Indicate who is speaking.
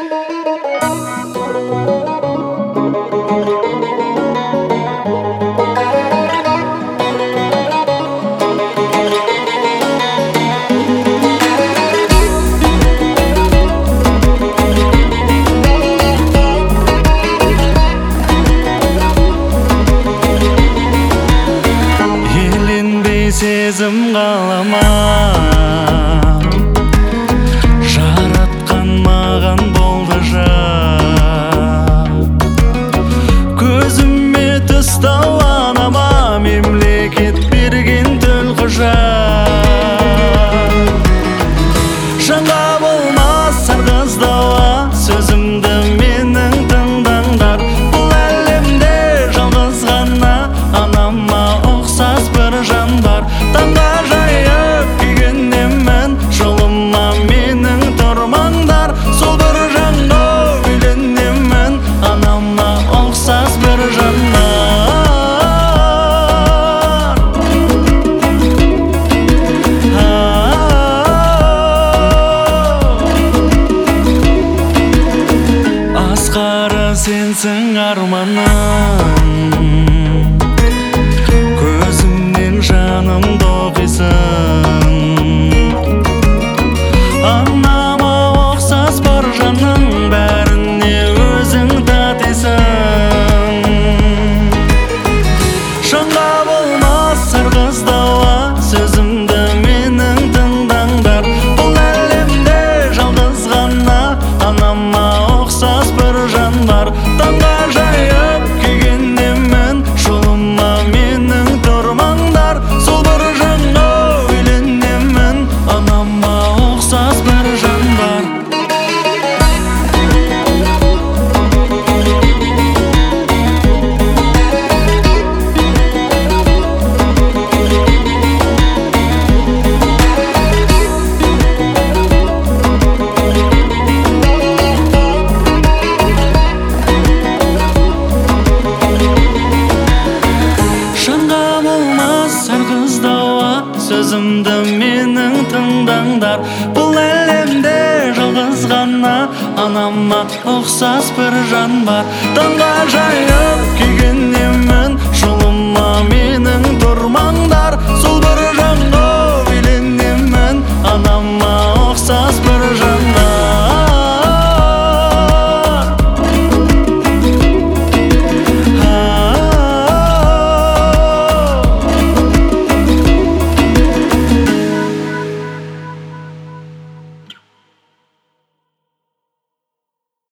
Speaker 1: Сезім қалама жаратқан маған болды жан көзіме түс таланама мемлекет берген төлқұжат жанға болмас сарғыз дала сөзімді менің тыңдаңдар бұл әлемде жалғыз ғана анама ұқсас бір жан бар таңға жайып күйгенемін жолыма менің тұрмаңдар сол бір жанға үйленемін анама ұқсас бір жандар асқары сенсің арманым жанымды оқисың анама ұқсас бар жанның бәріне өзің татисың жанға болмас сарғыз дала сөзімді менің тыңдаңдар бұл әлемде жалғыз ғана анама ұқсас бір жан бар таңға жайып күйгенемін жолыма менің тұрмаңдар сол бір жанға үйленемін анама ұқсас бір жан бар сөзімді менің тыңдаңдар бұл әлемде жалғыз ғана анама ұқсас бір жан бар таңға жайып күйгенемін жолыма менің тұрмаңдар